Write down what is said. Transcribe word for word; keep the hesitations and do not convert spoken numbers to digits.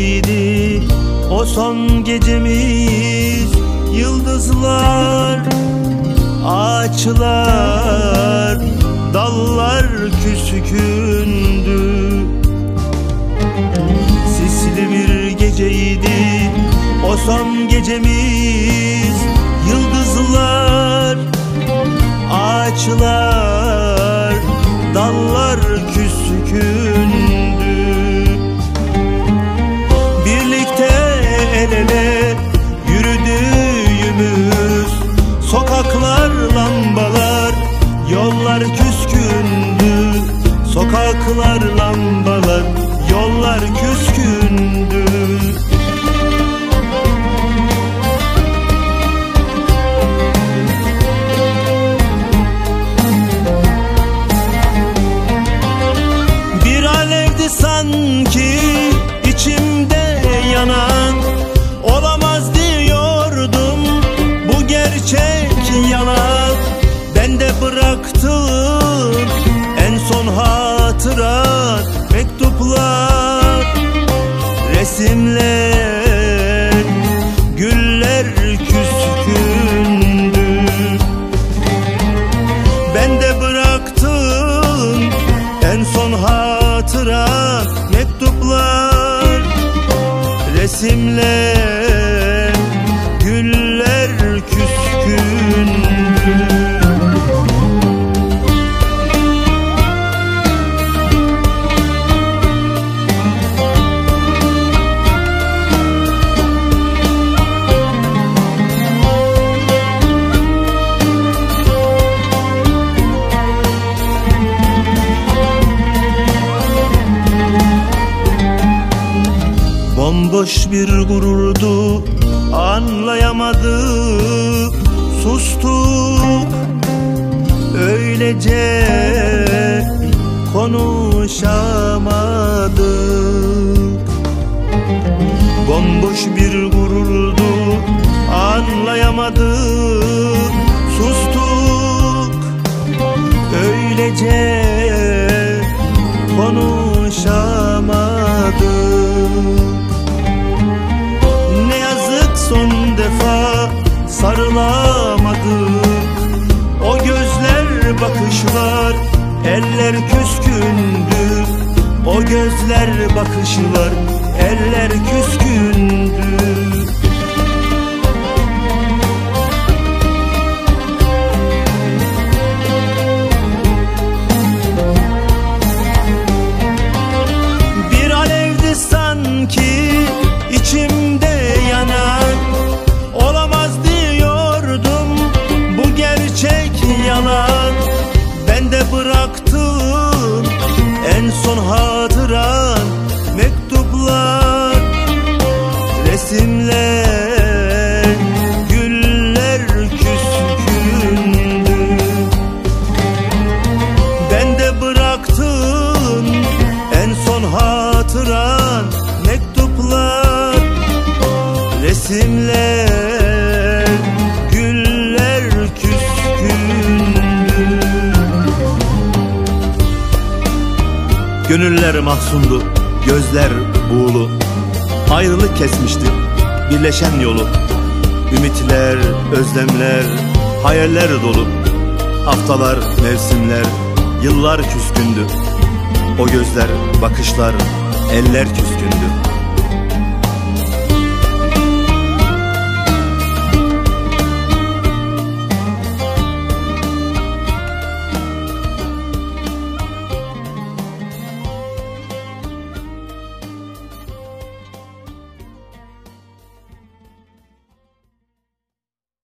geceydi o son gecemiz. Yıldızlar, ağaçlar, dallar küskündü. Sisli bir geceydi o son gecemiz. Yıldızlar, ağaçlar, dallar küskündü. Birlikte el ele yürüdüğümüz sokaklar, lambalar, yollar küskündü. Sokaklar, lambalar, yollar küskündü. Bir alevdi sanki içimde yanan, olamaz diyordum bu gerçek yalan. Ben de bıraktım en son hatırat, mektuplar, resimler, güller küskündü. Ben de bıraktım en son hatırat, mektuplar, resimler, güller küskündü. Bomboş bir gururdu, anlayamadık, sustuk, öylece konuşamadık. Bomboş bir gururdu, anlayamadık, sustuk, öylece konuşamadık. Son defa sarılamadık. O gözler, bakışlar, eller küskündü. O gözler, bakışlar, eller küskündü. Bir alevdi sanki içimde yanan, olamaz diyordum bu gerçek yalan. Ben de bıraktım en son hatıran, mektuplar, resimler, güller küskündü. Ben de bıraktım en son hatıran, mektuplar, resimler, güller küskündü. Gönüller mahzundu, gözler buğulu. Ayrılık kesmişti birleşen yolu. Ümitler, özlemler, hayaller dolu. Haftalar, mevsimler, yıllar küskündü. O gözler, bakışlar, eller küskündü.